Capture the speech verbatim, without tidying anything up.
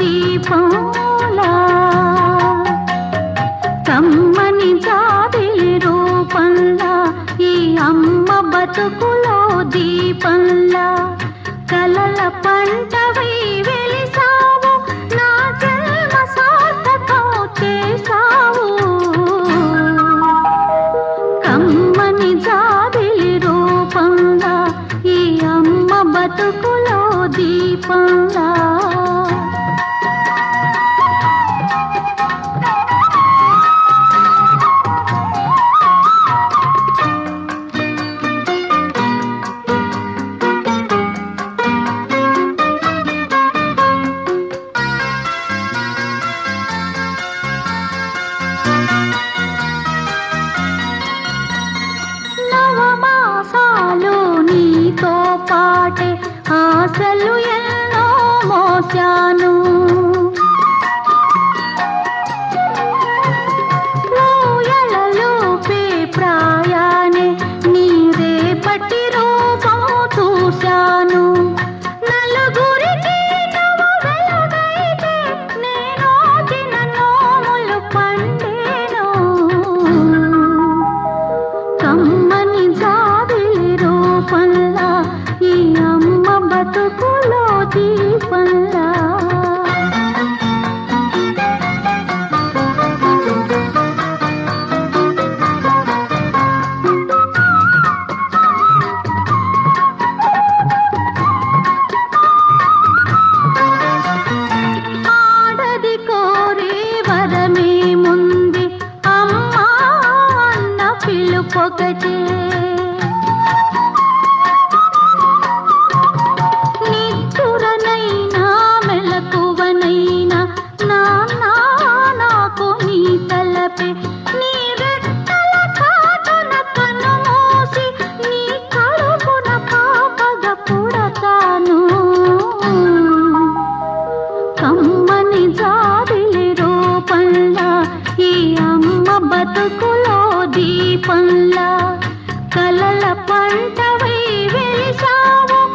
దీపంలా కమ్మని జాబిలి రూపంలా ఈ అమ్మ బతుకులో దీపంలా కలల పంటవై వెలిసావు నా జన్మ సార్థకం చేశావు కమ్మని జాబిలి రూపంలా ఈ అమ్మ బతుకులో దీపంలా నవమాసాలు నీతో పాటే ఆశలు ఎన్నో మోసాను లోయలలోపే ప్రాయానే నీ రేపటి రూపం చూశాను నలుగురికి నవ్వు వెలుగైతే నేను దిన నోములు పండేను కమ్మని జాబిలి రూపంలా ఈ అమ్మ బతుకులో దీపంలా ఆడది కోరే వరమే ముంది అమ్మా అన్న పిలుపొకటే నిద్దురనైనా మెలకువనైనా నాన్న నాకు నీ తలపే నీ రెక్కల చాటున కన్నుమూసి నీ కడుపున పాపగా పుడతాను కమ్మని జాబిలి రూపంలా ఈ అమ్మ బతుకులో దీపంలా కలల పంటవై వెలిసావు